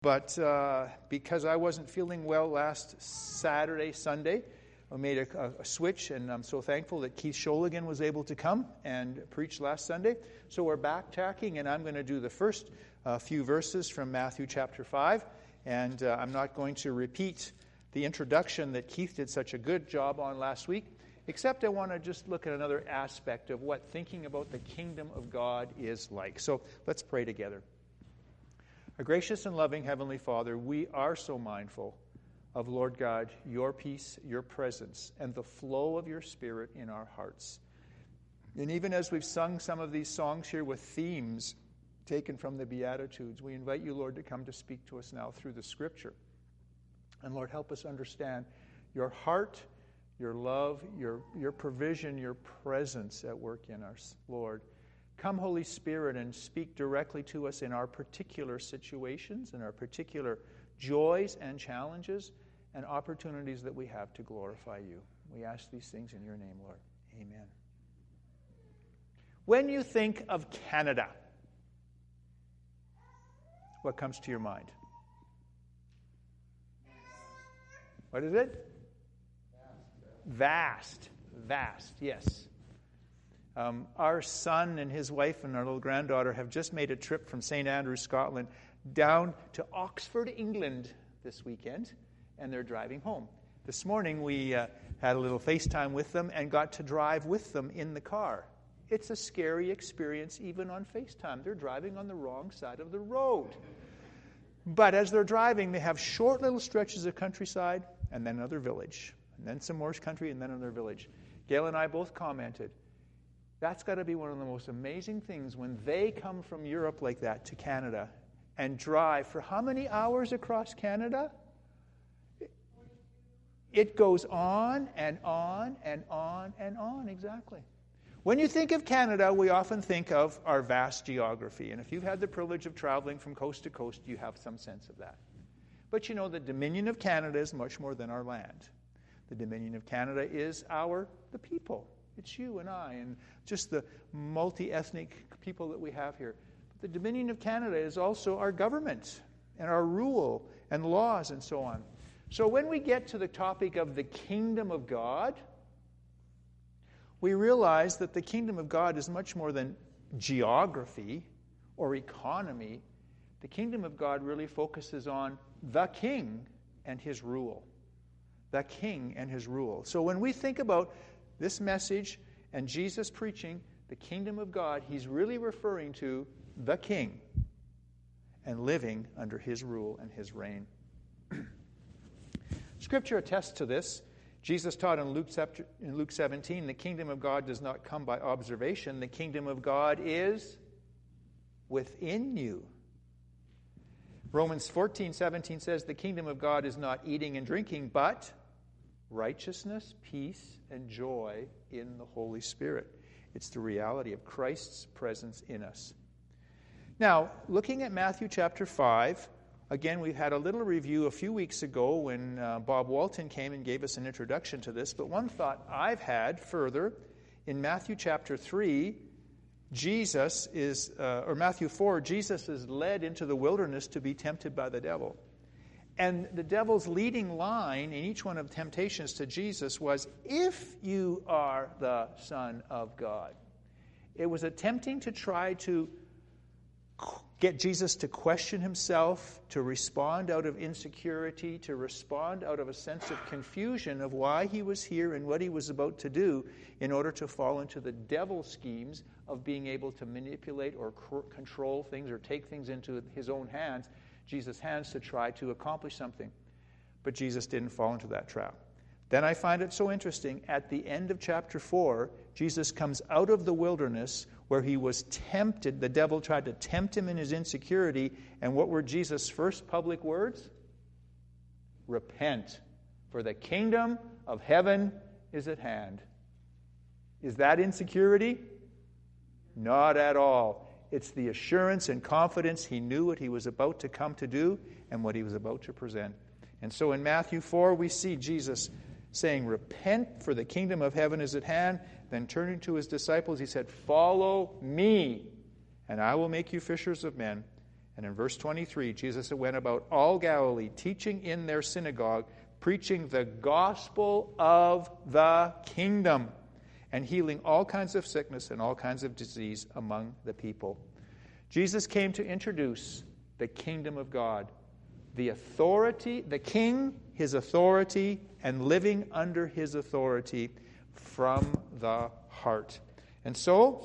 But because I wasn't feeling well last Saturday, Sunday, I made a switch, and I'm so thankful that Keith Sholigan was able to come and preach last Sunday. So we're backtracking, and I'm going to do the first few verses from Matthew chapter 5. And I'm not going to repeat the introduction that Keith did such a good job on last week, except I want to just look at another aspect of what thinking about the kingdom of God is like. So let's pray together. Our gracious and loving Heavenly Father, we are so mindful of, Lord God, your peace, your presence, and the flow of your Spirit in our hearts. And even as we've sung some of these songs here with themes taken from the Beatitudes, we invite you, Lord, to come to speak to us now through the Scripture. And Lord, help us understand your heart, your love, your provision, your presence at work in us, Lord. Come, Holy Spirit, and speak directly to us in our particular situations, in our particular joys and challenges and opportunities that we have to glorify you. We ask these things in your name, Lord. Amen. When you think of Canada, what comes to your mind? What is it? Vast, yes. Our son and his wife and our little granddaughter have just made a trip from St. Andrews, Scotland, down to Oxford, England this weekend, and they're driving home. This morning we had a little FaceTime with them and got to drive with them in the car. It's a scary experience even on FaceTime. They're driving on the wrong side of the road. But as they're driving, they have short little stretches of countryside and then another village, and then some more country and then another village. Gail and I both commented, that's got to be one of the most amazing things when they come from Europe like that to Canada and drive for how many hours across Canada? It goes on and on and on and on, exactly. When you think of Canada, we often think of our vast geography. And if you've had the privilege of traveling from coast to coast, you have some sense of that. But you know, the Dominion of Canada is much more than our land. The Dominion of Canada is the people. It's you and I and just the multi-ethnic people that we have here. But the Dominion of Canada is also our government and our rule and laws and so on. So when we get to the topic of the kingdom of God, we realize that the kingdom of God is much more than geography or economy. The kingdom of God really focuses on the king and his rule. The king and his rule. So when we think about this message and Jesus preaching the kingdom of God, he's really referring to the king and living under his rule and his reign. Scripture attests to this. Jesus taught in Luke 17, the kingdom of God does not come by observation. The kingdom of God is within you. Romans 14:17 says the kingdom of God is not eating and drinking, but righteousness, peace, and joy in the Holy Spirit. It's the reality of Christ's presence in us. Now, looking at Matthew chapter 5, again, we had a little review a few weeks ago when Bob Walton came and gave us an introduction to this. But one thought I've had further, in Matthew chapter 3, Matthew 4, Jesus is led into the wilderness to be tempted by the devil. And the devil's leading line in each one of the temptations to Jesus was, if you are the Son of God. It was attempting to try to get Jesus to question himself, to respond out of insecurity, to respond out of a sense of confusion of why he was here and what he was about to do in order to fall into the devil's schemes of being able to manipulate or control things or take things into his own hands, Jesus' hands, to try to accomplish something. But Jesus didn't fall into that trap. Then I find it so interesting, at the end of chapter 4, Jesus comes out of the wilderness where he was tempted. The devil tried to tempt him in his insecurity. And what were Jesus' first public words? Repent, for the kingdom of heaven is at hand. Is that insecurity? Not at all. It's the assurance and confidence he knew what he was about to come to do and what he was about to present. And so in Matthew 4, we see Jesus saying, repent, for the kingdom of heaven is at hand. Then turning to his disciples, he said, follow me, and I will make you fishers of men. And in verse 23, Jesus went about all Galilee, teaching in their synagogue, preaching the gospel of the kingdom, and healing all kinds of sickness and all kinds of disease among the people. Jesus came to introduce the kingdom of God, the authority, the king, his authority, and living under his authority from the heart. And so,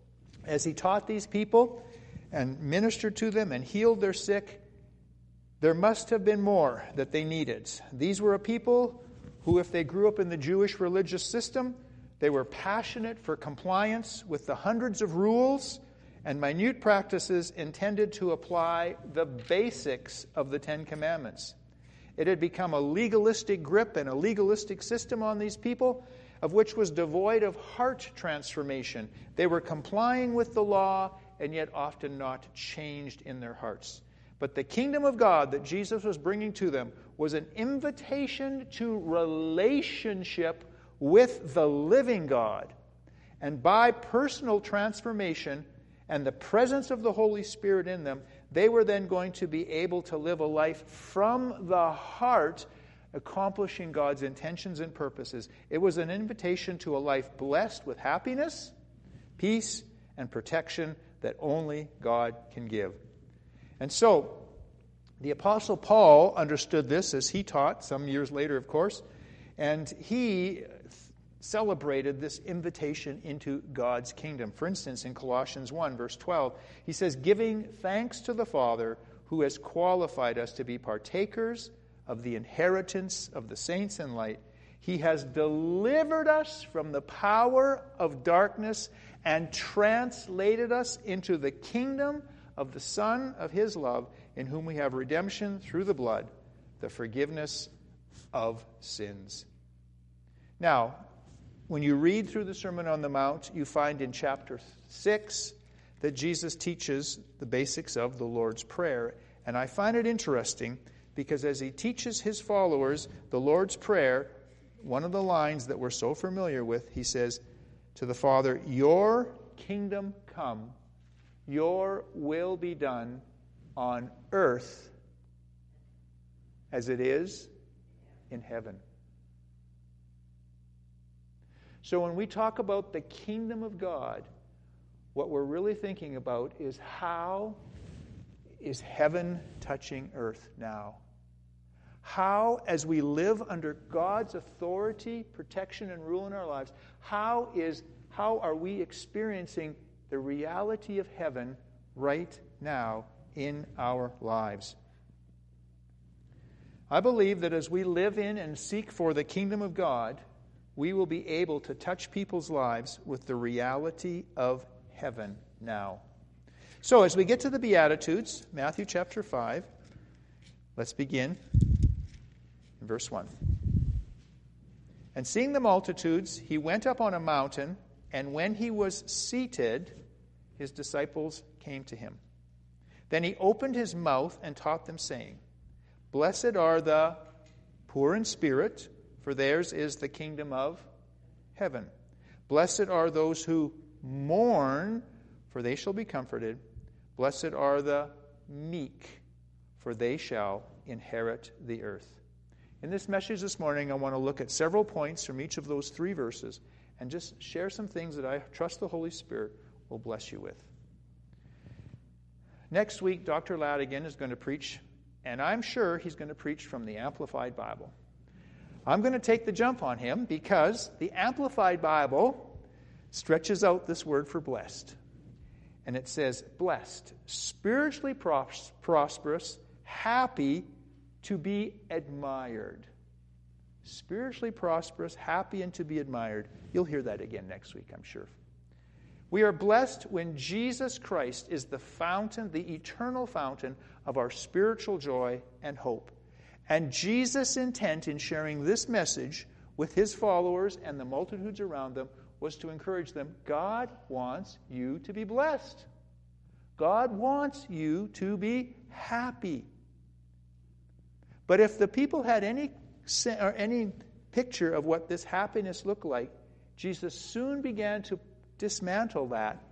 as he taught these people and ministered to them and healed their sick, there must have been more that they needed. These were a people who, if they grew up in the Jewish religious system, they were passionate for compliance with the hundreds of rules and minute practices intended to apply the basics of the Ten Commandments. It had become a legalistic grip and a legalistic system on these people, of which was devoid of heart transformation. They were complying with the law and yet often not changed in their hearts. But the kingdom of God that Jesus was bringing to them was an invitation to relationship with the living God. And by personal transformation and the presence of the Holy Spirit in them, they were then going to be able to live a life from the heart, accomplishing God's intentions and purposes. It was an invitation to a life blessed with happiness, peace, and protection that only God can give. And so, the Apostle Paul understood this as he taught, some years later, of course, and he celebrated this invitation into God's kingdom. For instance, in Colossians 1, verse 12, he says, "Giving thanks to the Father who has qualified us to be partakers of the inheritance of the saints in light. He has delivered us from the power of darkness and translated us into the kingdom of the Son of his love, in whom we have redemption through the blood, the forgiveness of sins." Now, when you read through the Sermon on the Mount, you find in chapter 6 that Jesus teaches the basics of the Lord's Prayer. And I find it interesting because as he teaches his followers the Lord's Prayer, one of the lines that we're so familiar with, he says to the Father, "Your kingdom come, your will be done on earth as it is in heaven." So when we talk about the kingdom of God, what we're really thinking about is how is heaven touching earth now? How, as we live under God's authority, protection, and rule in our lives, how are we experiencing the reality of heaven right now in our lives? I believe that as we live in and seek for the kingdom of God, we will be able to touch people's lives with the reality of heaven now. So as we get to the Beatitudes, Matthew chapter 5, let's begin in verse 1. "And seeing the multitudes, he went up on a mountain, and when he was seated, his disciples came to him. Then he opened his mouth and taught them, saying, 'Blessed are the poor in spirit, for theirs is the kingdom of heaven. Blessed are those who mourn, for they shall be comforted. Blessed are the meek, for they shall inherit the earth.'" In this message this morning, I want to look at several points from each of those three verses and just share some things that I trust the Holy Spirit will bless you with. Next week, Dr. Ladigan is going to preach, and I'm sure he's going to preach from the Amplified Bible. I'm going to take the jump on him because the Amplified Bible stretches out this word for blessed. And it says, blessed, spiritually prosperous, happy, to be admired. Spiritually prosperous, happy, and to be admired. You'll hear that again next week, I'm sure. We are blessed when Jesus Christ is the fountain, the eternal fountain of our spiritual joy and hope. And Jesus' intent in sharing this message with his followers and the multitudes around them was to encourage them. God wants you to be blessed. God wants you to be happy. But if the people had any picture of what this happiness looked like, Jesus soon began to dismantle that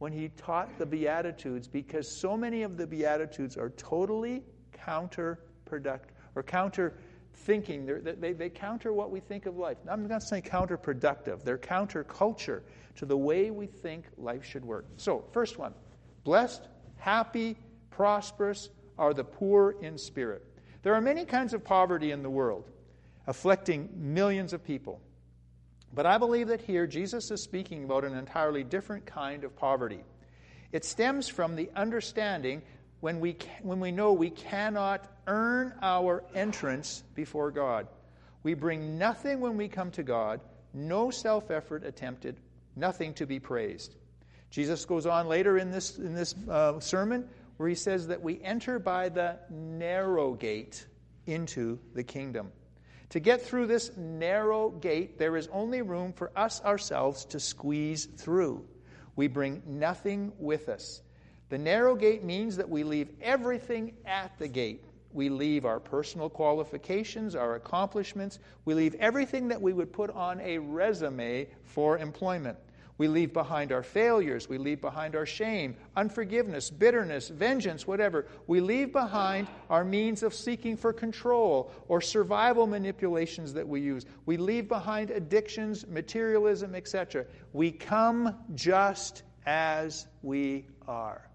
when he taught the Beatitudes, because so many of the Beatitudes are totally counterproductive or counter-thinking. They counter what we think of life. I'm not saying counterproductive. They're counterculture to the way we think life should work. So, first one, blessed, happy, prosperous are the poor in spirit. There are many kinds of poverty in the world, afflicting millions of people. But I believe that here Jesus is speaking about an entirely different kind of poverty. It stems from the understanding when we know we cannot earn our entrance before God. We bring nothing when we come to God, no self-effort attempted, nothing to be praised. Jesus goes on later in this sermon where he says that we enter by the narrow gate into the kingdom. To get through this narrow gate, there is only room for us ourselves to squeeze through. We bring nothing with us. The narrow gate means that we leave everything at the gate. We leave our personal qualifications, our accomplishments. We leave everything that we would put on a resume for employment. We leave behind our failures. We leave behind our shame, unforgiveness, bitterness, vengeance, whatever. We leave behind our means of seeking for control or survival manipulations that we use. We leave behind addictions, materialism, etc. We come just as we are.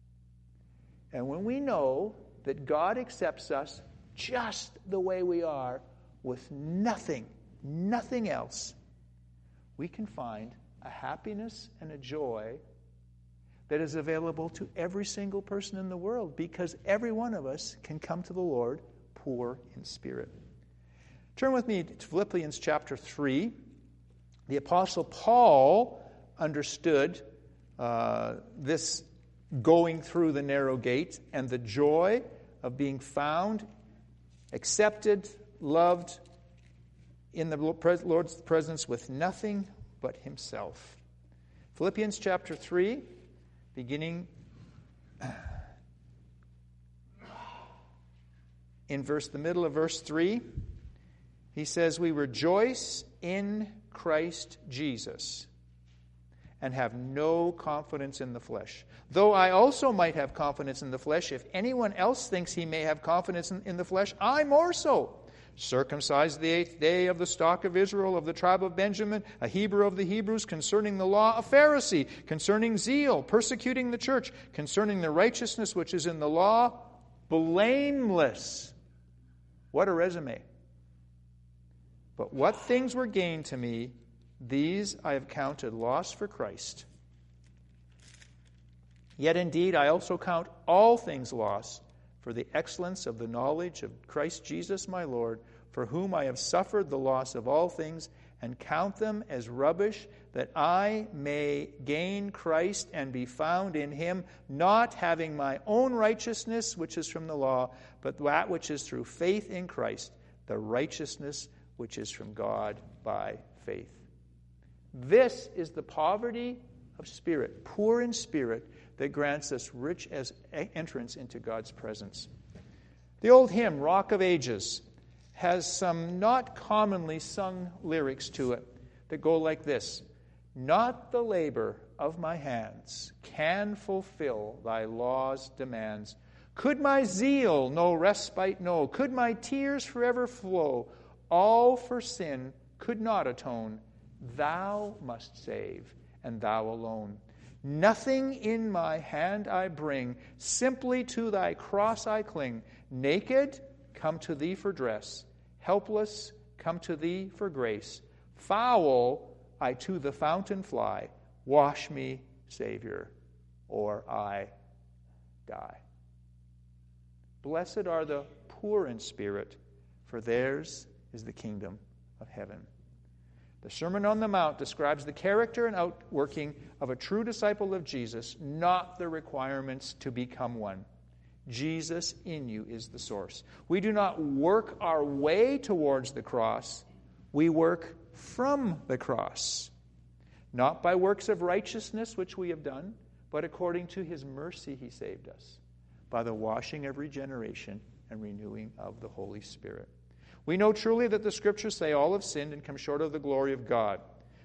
And when we know that God accepts us just the way we are, with nothing else, we can find a happiness and a joy that is available to every single person in the world, because every one of us can come to the Lord poor in spirit. Turn with me to Philippians chapter 3. The Apostle Paul understood this going through the narrow gate and the joy of being found, accepted, loved in the Lord's presence with nothing but himself. Philippians chapter 3, beginning in the middle of verse 3, he says, "We rejoice in Christ Jesus and have no confidence in the flesh. Though I also might have confidence in the flesh, if anyone else thinks he may have confidence in the flesh, I more so. Circumcised the 8th day, of the stock of Israel, of the tribe of Benjamin, a Hebrew of the Hebrews, concerning the law, a Pharisee, concerning zeal, persecuting the church, concerning the righteousness which is in the law, blameless." What a resume. "But what things were gained to me, these I have counted loss for Christ. Yet indeed I also count all things loss for the excellence of the knowledge of Christ Jesus my Lord, for whom I have suffered the loss of all things, and count them as rubbish, that I may gain Christ and be found in him, not having my own righteousness, which is from the law, but that which is through faith in Christ, the righteousness which is from God by faith." This is the poverty of spirit, poor in spirit, that grants us rich as entrance into God's presence. The old hymn, Rock of Ages, has some not commonly sung lyrics to it that go like this: "Not the labor of my hands can fulfill thy law's demands. Could my zeal no respite know, could my tears forever flow, all for sin could not atone. Thou must save, and thou alone. Nothing in my hand I bring, simply to thy cross I cling. Naked, come to thee for dress. Helpless, come to thee for grace. Foul, I to the fountain fly. Wash me, Savior, or I die." Blessed are the poor in spirit, for theirs is the kingdom of heaven. The Sermon on the Mount describes the character and outworking of a true disciple of Jesus, not the requirements to become one. Jesus in you is the source. We do not work our way towards the cross. We work from the cross. Not by works of righteousness which we have done, but according to his mercy he saved us, by the washing of regeneration and renewing of the Holy Spirit. We know truly that the Scriptures say all have sinned and come short of the glory of God.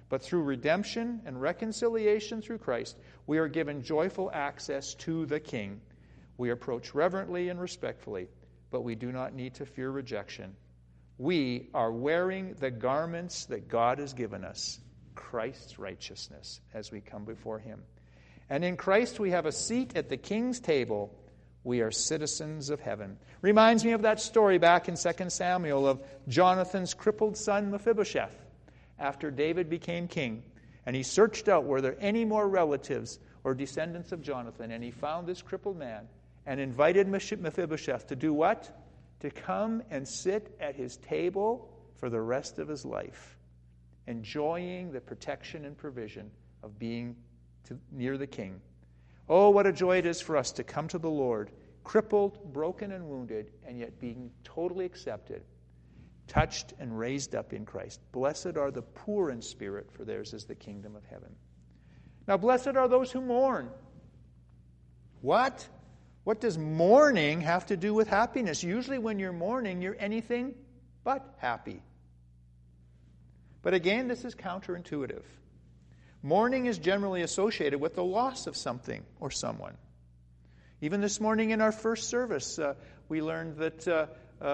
But through redemption and reconciliation through Christ, we are given joyful access to the King. We approach reverently and respectfully, but we do not need to fear rejection. We are wearing the garments that God has given us, Christ's righteousness, as we come before Him. And in Christ we have a seat at the King's table. We are citizens of heaven. Reminds me of that story back in 2 Samuel of Jonathan's crippled son Mephibosheth after David became king. And he searched out, were there any more relatives or descendants of Jonathan? And he found this crippled man and invited Mephibosheth to do what? To come and sit at his table for the rest of his life, enjoying the protection and provision of being near the king. Oh, what a joy it is for us to come to the Lord, crippled, broken, and wounded, and yet being totally accepted, touched, and raised up in Christ. Blessed are the poor in spirit, for theirs is the kingdom of heaven. Now, blessed are those who mourn. What? What does mourning have to do with happiness? Usually when you're mourning, you're anything but happy. But again, this is counterintuitive. Mourning is generally associated with the loss of something or someone. Even this morning in our first service, we learned that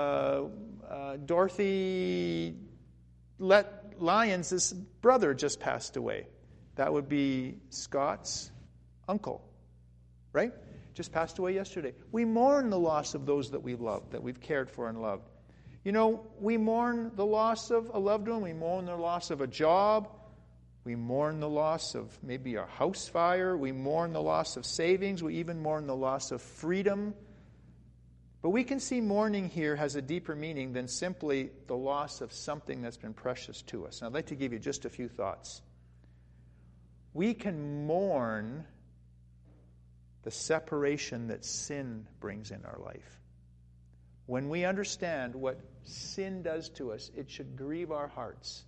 Dorothy Lyons' brother just passed away. That would be Scott's uncle, right? Just passed away yesterday. We mourn the loss of those that we've loved, that we've cared for and loved. You know, we mourn the loss of a loved one. We mourn the loss of a job. We mourn the loss of maybe a house fire. We mourn the loss of savings. We even mourn the loss of freedom. But we can see mourning here has a deeper meaning than simply the loss of something that's been precious to us. And I'd like to give you just a few thoughts. We can mourn the separation that sin brings in our life. When we understand what sin does to us, it should grieve our hearts.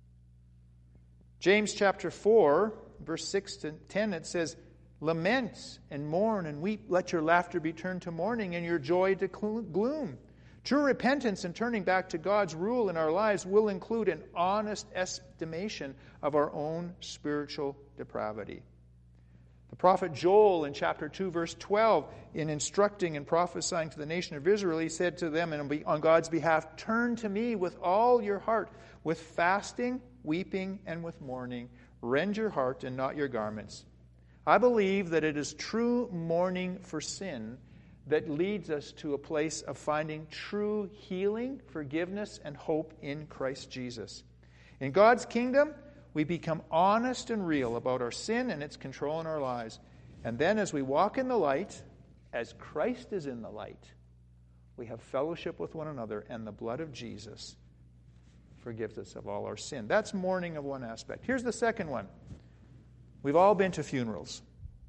James chapter 4, verse 6 to 10, it says, "Lament and mourn and weep. Let your laughter be turned to mourning and your joy to gloom." True repentance and turning back to God's rule in our lives will include an honest estimation of our own spiritual depravity. The prophet Joel in chapter 2, verse 12, in instructing and prophesying to the nation of Israel, he said to them on God's behalf, "Turn to me with all your heart, with fasting, weeping, and with mourning. Rend your heart and not your garments." I believe that it is true mourning for sin that leads us to a place of finding true healing, forgiveness, and hope in Christ Jesus. In God's kingdom, we become honest and real about our sin and its control in our lives. And then as we walk in the light, as Christ is in the light, we have fellowship with one another, and the blood of Jesus forgives us of all our sin. That's mourning of one aspect. Here's the second one. We've all been to funerals.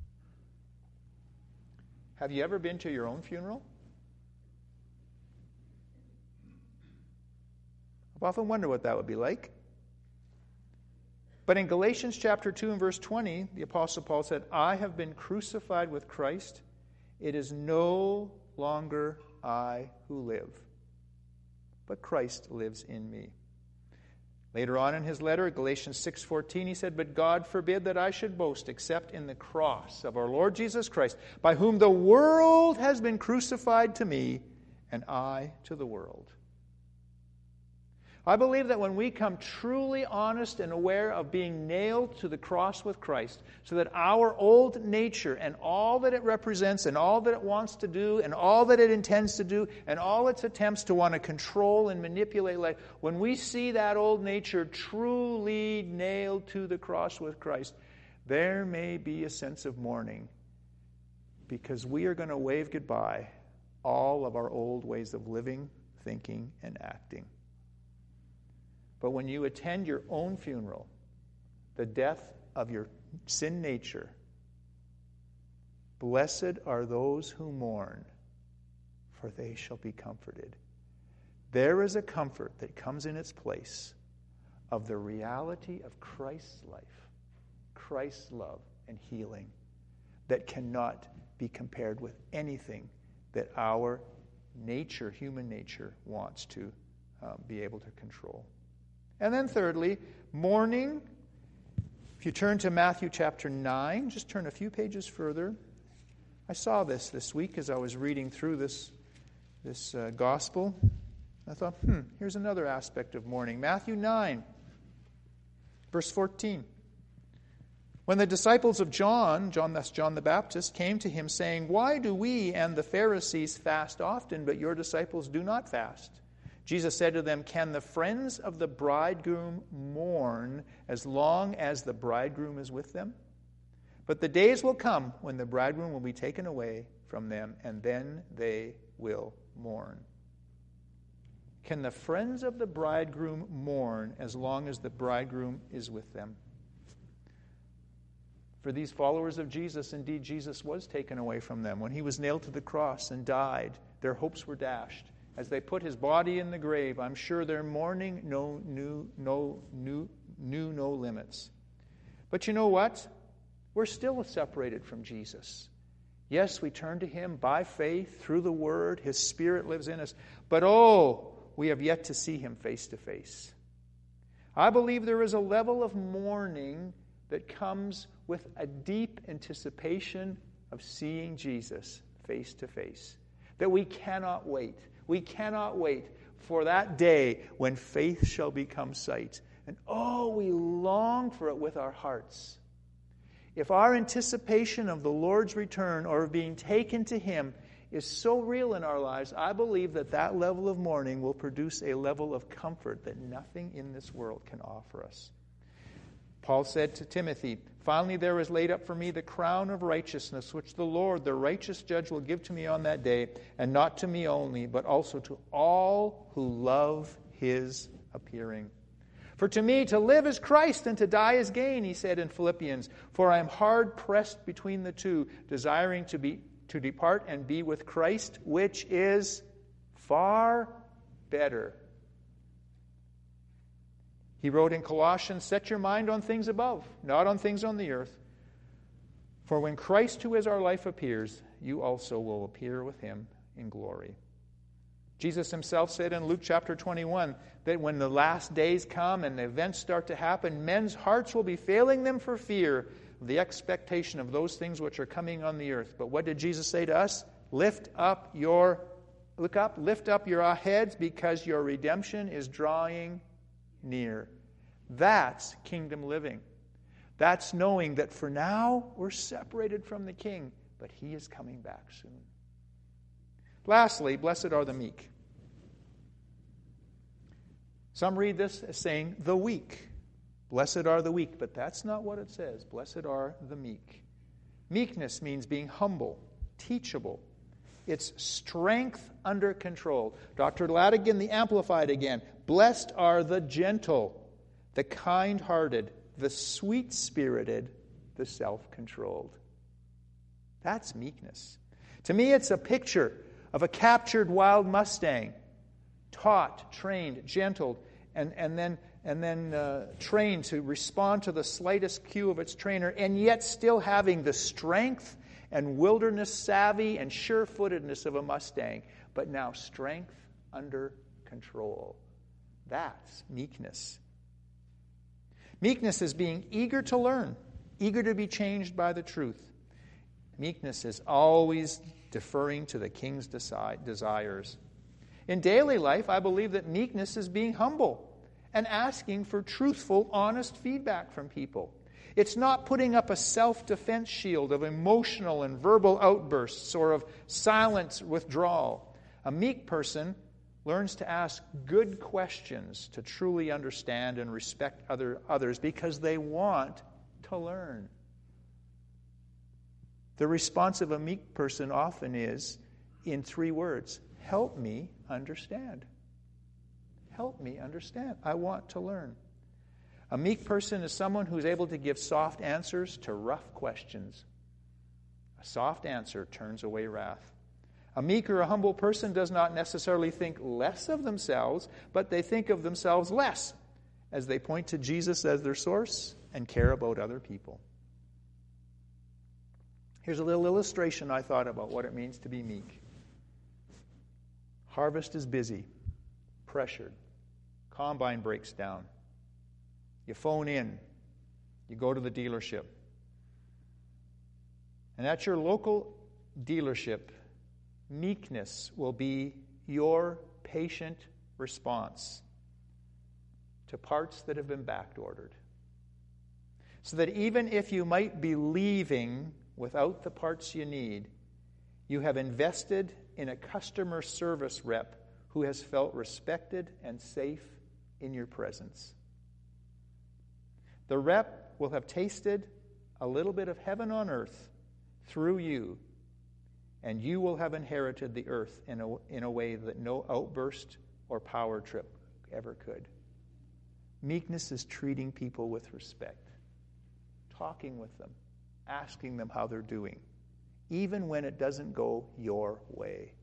Have you ever been to your own funeral? I've often wondered what that would be like. But in Galatians chapter 2 and verse 20, the Apostle Paul said, "I have been crucified with Christ. It is no longer I who live, but Christ lives in me." Later on in his letter, Galatians 6:14, he said, "But God forbid that I should boast except in the cross of our Lord Jesus Christ, by whom the world has been crucified to me, and I to the world." I believe that when we come truly honest and aware of being nailed to the cross with Christ, so that our old nature and all that it represents and all that it wants to do and all that it intends to do and all its attempts to want to control and manipulate life, when we see that old nature truly nailed to the cross with Christ, there may be a sense of mourning, because we are going to wave goodbye all of our old ways of living, thinking, and acting. But when you attend your own funeral, the death of your sin nature, blessed are those who mourn, for they shall be comforted. There is a comfort that comes in its place of the reality of Christ's life, Christ's love and healing, that cannot be compared with anything that our nature, human nature, wants to be able to control. And then thirdly, mourning If you turn to Matthew chapter 9, just turn a few pages further. I saw this week as I was reading through this gospel. I thought, here's another aspect of mourning. Matthew 9, verse 14. When the disciples of John, that's John the Baptist, came to him saying, "Why do we and the Pharisees fast often, but your disciples do not fast?" Jesus said to them, "Can the friends of the bridegroom mourn as long as the bridegroom is with them? But the days will come when the bridegroom will be taken away from them, and then they will mourn." Can the friends of the bridegroom mourn as long as the bridegroom is with them? For these followers of Jesus, indeed, Jesus was taken away from them. When he was nailed to the cross and died, their hopes were dashed. As they put his body in the grave, I'm sure their mourning knew no limits. But you know what? We're still separated from Jesus. Yes, we turn to him by faith through the Word. His Spirit lives in us. But we have yet to see him face to face. I believe there is a level of mourning that comes with a deep anticipation of seeing Jesus face to face. That we cannot wait. We cannot wait for that day when faith shall become sight. And we long for it with our hearts. If our anticipation of the Lord's return or of being taken to him is so real in our lives, I believe that level of mourning will produce a level of comfort that nothing in this world can offer us. Paul said to Timothy, "Finally there is laid up for me the crown of righteousness, which the Lord, the righteous judge, will give to me on that day, and not to me only, but also to all who love his appearing. For to me to live is Christ, and to die is gain," he said in Philippians. "For I am hard pressed between the two, desiring to depart and be with Christ, which is far better." He wrote in Colossians, "Set your mind on things above, not on things on the earth. For when Christ, who is our life, appears, you also will appear with him in glory." Jesus himself said in Luke chapter 21 that when the last days come and the events start to happen, men's hearts will be failing them for fear of the expectation of those things which are coming on the earth. But what did Jesus say to us? Lift up your heads, because your redemption is drawing near. That's kingdom living. That's knowing that for now we're separated from the King, but he is coming back soon. Lastly, blessed are the meek. Some read this as saying the weak. Blessed are the weak, but that's not what it says. Blessed are the meek. Meekness means being humble, teachable. It's strength under control. Dr. Ladigan, the Amplified again. Blessed are the gentle, the kind-hearted, the sweet-spirited, the self-controlled. That's meekness. To me, it's a picture of a captured wild Mustang, taught, trained, gentled, and then trained to respond to the slightest cue of its trainer, and yet still having the strength and wilderness savvy and sure-footedness of a Mustang, but now strength under control. That's meekness. Meekness is being eager to learn, eager to be changed by the truth. Meekness is always deferring to the King's desires. In daily life, I believe that meekness is being humble and asking for truthful, honest feedback from people. It's not putting up a self-defense shield of emotional and verbal outbursts or of silent withdrawal. A meek person learns to ask good questions to truly understand and respect others because they want to learn. The response of a meek person often is in 3 words: help me understand. Help me understand. I want to learn. A meek person is someone who's able to give soft answers to rough questions. A soft answer turns away wrath. A meek or a humble person does not necessarily think less of themselves, but they think of themselves less as they point to Jesus as their source and care about other people. Here's a little illustration I thought about what it means to be meek. Harvest is busy, pressured. Combine breaks down. You phone in. You go to the dealership. And at your local dealership, meekness will be your patient response to parts that have been back-ordered. So that even if you might be leaving without the parts you need, you have invested in a customer service rep who has felt respected and safe in your presence. The rep will have tasted a little bit of heaven on earth through you, and you will have inherited the earth in a way that no outburst or power trip ever could. Meekness is treating people with respect, talking with them, asking them how they're doing, even when it doesn't go your way.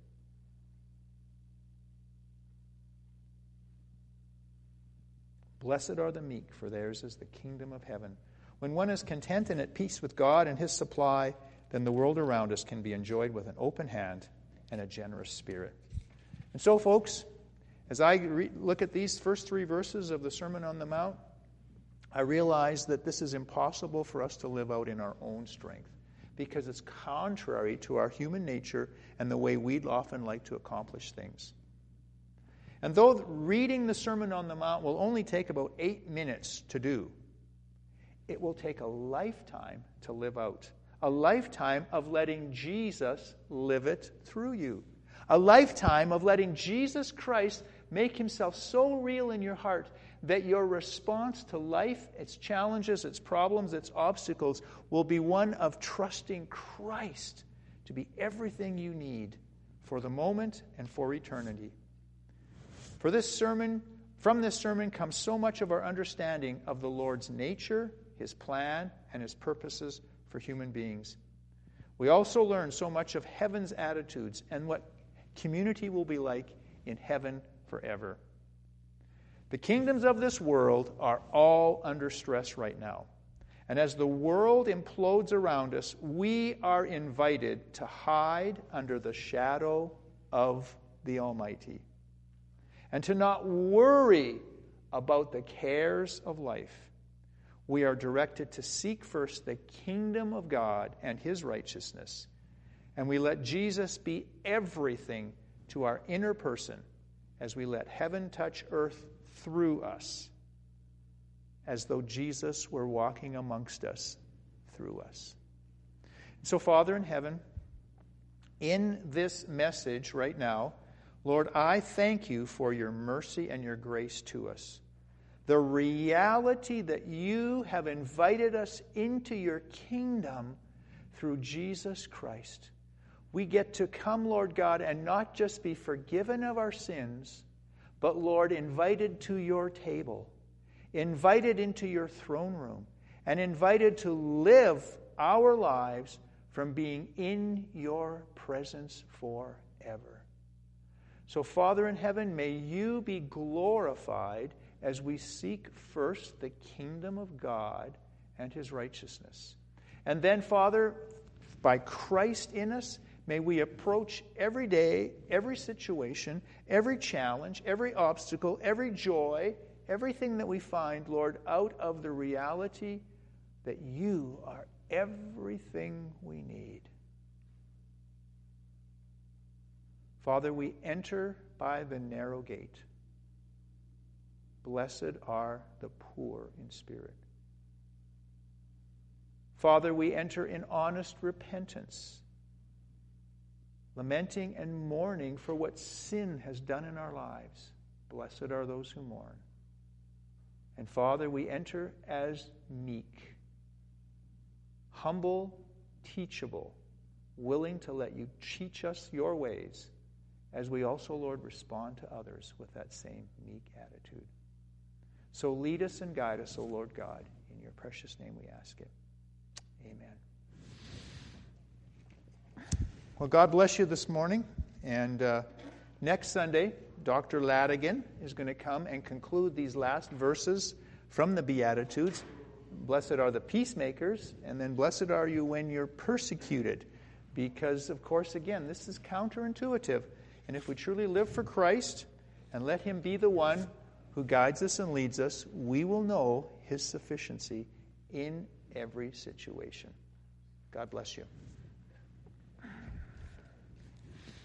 Blessed are the meek, for theirs is the kingdom of heaven. When one is content and at peace with God and His supply, then the world around us can be enjoyed with an open hand and a generous spirit. And so, folks, as I look at these first 3 verses of the Sermon on the Mount, I realize that this is impossible for us to live out in our own strength because it's contrary to our human nature and the way we'd often like to accomplish things. And though reading the Sermon on the Mount will only take about 8 minutes to do, it will take a lifetime to live out. A lifetime of letting Jesus live it through you. A lifetime of letting Jesus Christ make Himself so real in your heart that your response to life, its challenges, its problems, its obstacles, will be one of trusting Christ to be everything you need for the moment and for eternity. From this sermon comes so much of our understanding of the Lord's nature, His plan, and His purposes for human beings. We also learn so much of heaven's attitudes and what community will be like in heaven forever. The kingdoms of this world are all under stress right now. And as the world implodes around us, we are invited to hide under the shadow of the Almighty and to not worry about the cares of life. We are directed to seek first the kingdom of God and His righteousness, and we let Jesus be everything to our inner person as we let heaven touch earth through us, as though Jesus were walking amongst us through us. So, Father in heaven, in this message right now, Lord, I thank You for Your mercy and Your grace to us. The reality that You have invited us into Your kingdom through Jesus Christ. We get to come, Lord God, and not just be forgiven of our sins, but, Lord, invited to Your table, invited into Your throne room, and invited to live our lives from being in Your presence forever. So, Father in heaven, may You be glorified as we seek first the kingdom of God and His righteousness. And then, Father, by Christ in us, may we approach every day, every situation, every challenge, every obstacle, every joy, everything that we find, Lord, out of the reality that You are everything we need. Father, we enter by the narrow gate. Blessed are the poor in spirit. Father, we enter in honest repentance, lamenting and mourning for what sin has done in our lives. Blessed are those who mourn. And Father, we enter as meek, humble, teachable, willing to let You teach us Your ways, as we also, Lord, respond to others with that same meek attitude. So lead us and guide us, O Lord God. In Your precious name we ask it. Amen. Well, God bless you this morning. And next Sunday, Dr. Ladigan is going to come and conclude these last verses from the Beatitudes. Blessed are the peacemakers, and then blessed are you when you're persecuted. Because, of course, again, this is counterintuitive. And if we truly live for Christ and let Him be the one who guides us and leads us, we will know His sufficiency in every situation. God bless you.